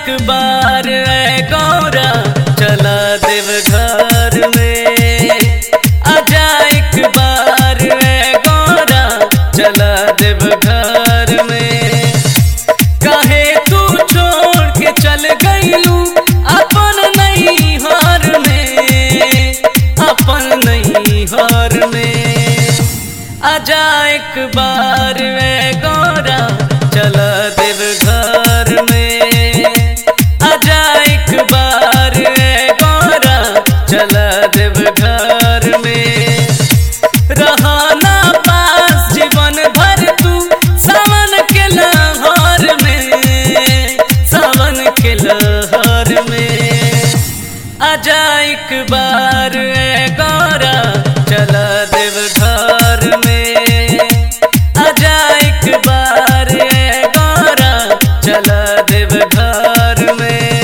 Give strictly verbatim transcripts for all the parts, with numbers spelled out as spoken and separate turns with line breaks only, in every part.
एक बार ऐ गौरा चला देव घर में। आजा एक बार ऐ गौरा चला देव घर में। काहे तू छोड़ के चल गईलू अपन नैहर में, अपन नैहर में। आजा एक बार ऐ गौरा चला देव घर में। आजा एक बार ऐ गौरा चला देव घर में। रहना पास जीवन भर तू सावन के लहर में, सावन के लहर में। आजा एक बार ऐ गौरा चला देव घर में। आजा एक बार ऐ गौरा चला देव घर में।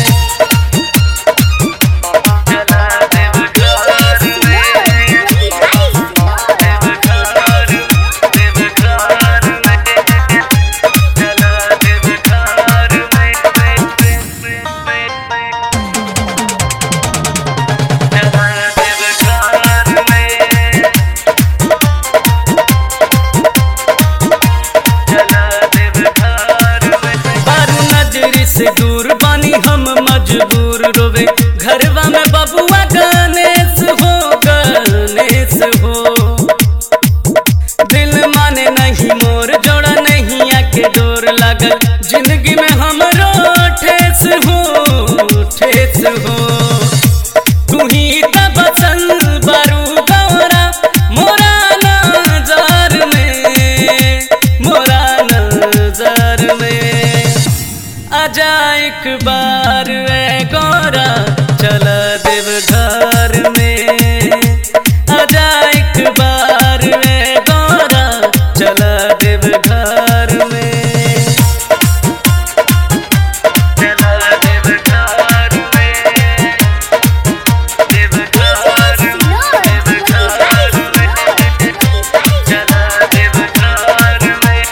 चला देव घर में, देव घर, देव घर में। चला देव घर में, चला देव घर में। बारू नजरी से दूर बानी हम मजबूर रोवे घरवा में बबुआ गणेश हो, गणेश हो। दिल माने नहीं मोर जोड़ा नहीं आके डोर लागल जिंदगी में हमरो ठेस हो, ठेस हो। तू ही त बसल बारू गौरा मोरा नजर में, मोरा नजर में। आजा एक बार ऐ गौरा चला देव घर में। आजा एक बार ऐ गौरा चला देव घर में। चला देव घर में, देव घर, देव घर में। चला देव घर में,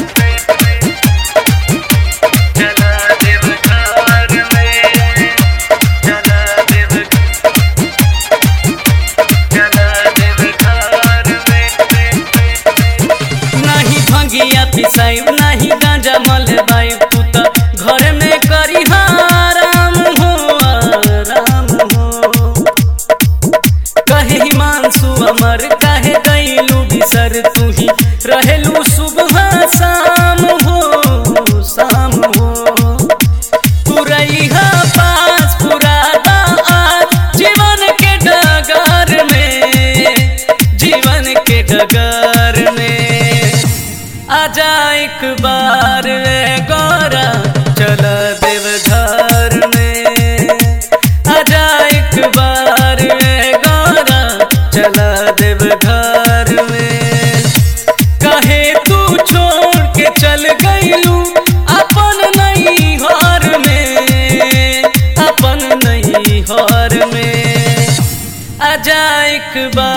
चला देव घर में। चला देव, चला देव घर में। नहीं भंगिया पिसाई नहीं गांजा मलबाई पुत घर में करी आराम हो, आराम हो। कहे हिमांशु अमर काहे गईलू बिसर तू ही रहेलू सुबह शाम हो, शाम हो। तू रहिहा पास पूरा आज जीवन के डगर में, जीवन के डगर में। आजा एक बार ऐ गौरा चला देव घर में। आजा एक बार ऐ गौरा चला देव घर में। काहे तू छोड़ के चल गईलू अपन नैहर में, अपन नैहर में। आजा एक बार